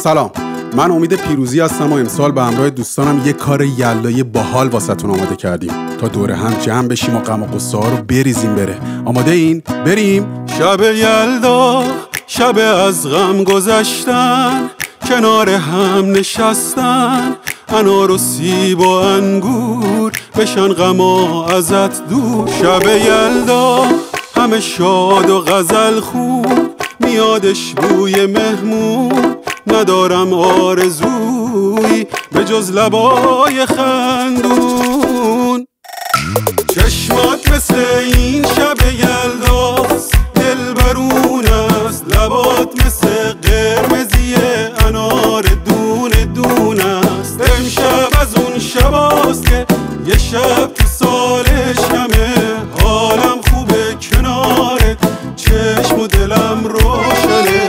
سلام، من امید پیروزی هستم و امسال به همراه دوستانم یه کار یلایی باحال واسهتون آماده کردیم تا دور هم جمع بشیم و غم و غصه ها رو بریزیم بره. آماده این؟ بریم! شب یلدا، شب از غم گذشتن، کنار هم نشستن، انار و سیب و انگور بشن غما ازت دور. شب یلدا همه شاد و غزل خون، میادش بوی مهمون، ندارم آرزوی به جز لبای خندون. چشمات مثل این شب یلداست، دلبرون است، لبات مثل قرمزی انار دونه دونه است. امشب از اون شباست که یه شب تو سالش کمه، حالم خوبه کنارت، چشم و دلم روشنه.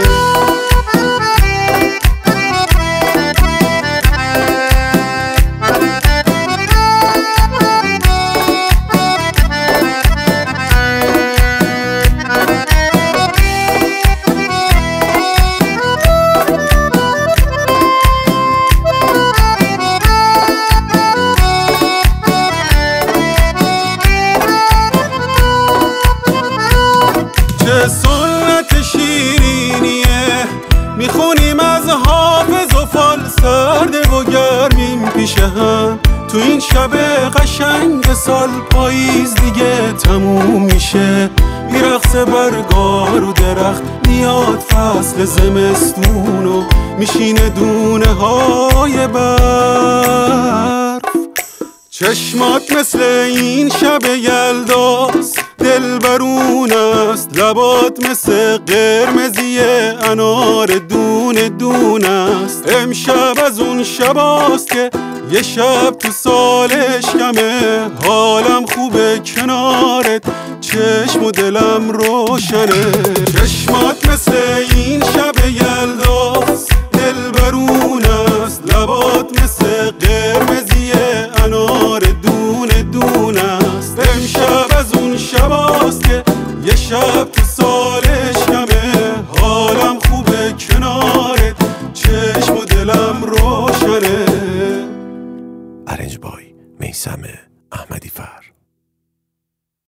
سنت شیرینیه میخونیم از حافظ و فال، سرده و گرمیم پیش هم تو این شب قشنگ سال. پاییز دیگه تموم میشه، میرقصه برگار و درخت، میاد فصل زمستون و میشینه دونه های برف. چشمات مثل این شب یلداست، دلبرون است، لبات مثل قرمزی انار دونه دونه است. امشب از اون شباست که یه شب تو سالش کمه، حالم خوبه کنارت، چشم و دلم روشنه. چشمات مثل این شب یلداست، دلبرون است، لبات مثل